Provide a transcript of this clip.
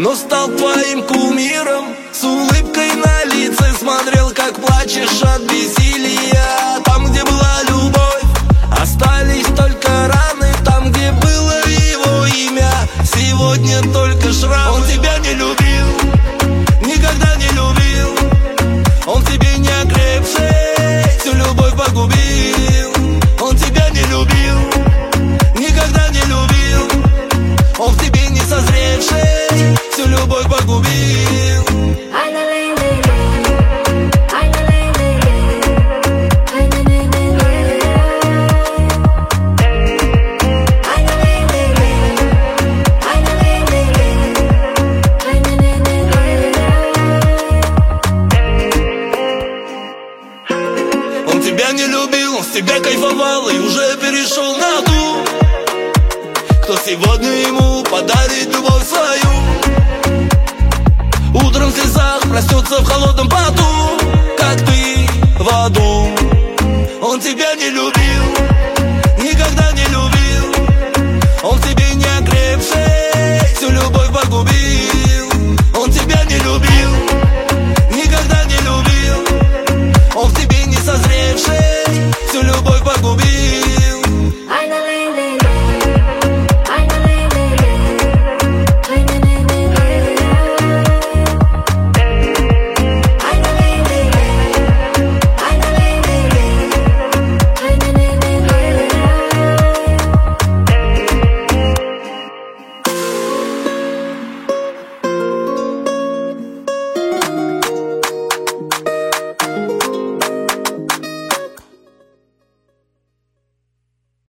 но стал твоим кумиром. С улыбкой на лице смотрел, как плачешь от бессилия. Там, где была любовь, остались только раны. Там, где было его имя, сегодня только шрамы. Он тебя не любил, никогда не любил. Он в тебе не окрепший, всю любовь погубил. Он тебя не любил, никогда не любил. Он в тебе не созревший, всю любовь погубил. Он тебя не любил, он с тебя кайфовал и уже перешел на ту, кто сегодня ему подарит любовь свою. Утром в слезах проснется в холодном поту, как ты в аду. Он тебя не любил,